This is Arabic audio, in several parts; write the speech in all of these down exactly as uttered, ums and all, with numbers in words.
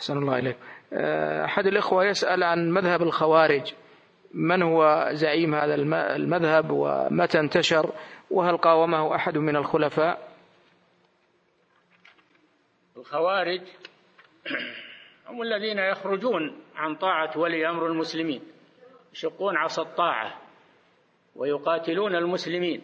أحسن الله إليك. أحد الإخوة يسأل عن مذهب الخوارج، من هو زعيم هذا المذهب ومتى انتشر، وهل قاومه أحد من الخلفاء؟ الخوارج هم الذين يخرجون عن طاعة ولي أمر المسلمين، يشقون عصا الطاعة ويقاتلون المسلمين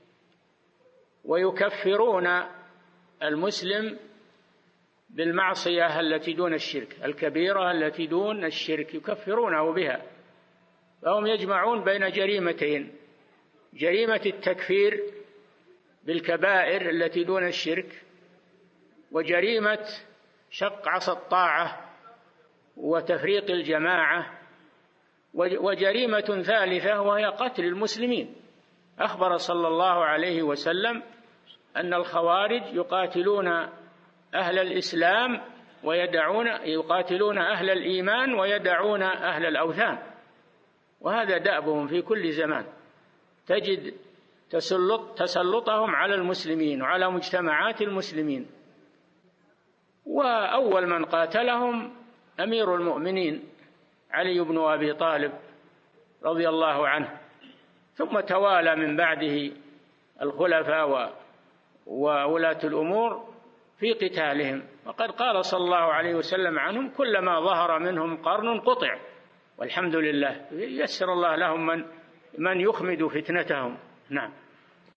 ويكفرون المسلم بالمعصية التي دون الشرك، الكبيرة التي دون الشرك يكفرونه بها. فهم يجمعون بين جريمتين: جريمة التكفير بالكبائر التي دون الشرك، وجريمة شق عصا الطاعة وتفريق الجماعة، وجريمة ثالثة وهي قتل المسلمين. أخبر صلى الله عليه وسلم أن الخوارج يقاتلون أهل الإسلام ويدعون يقاتلون أهل الإيمان ويدعون أهل الأوثان، وهذا دأبهم في كل زمان. تجد تسلط تسلطهم على المسلمين وعلى مجتمعات المسلمين. وأول من قاتلهم أمير المؤمنين علي بن أبي طالب رضي الله عنه، ثم توالى من بعده الخلفاء وولاة الأمور في قتالهم. وقد قال صلى الله عليه وسلم عنهم: كلما ظهر منهم قرن قطع، والحمد لله. ييسر الله لهم من من يخمد فتنتهم. نعم.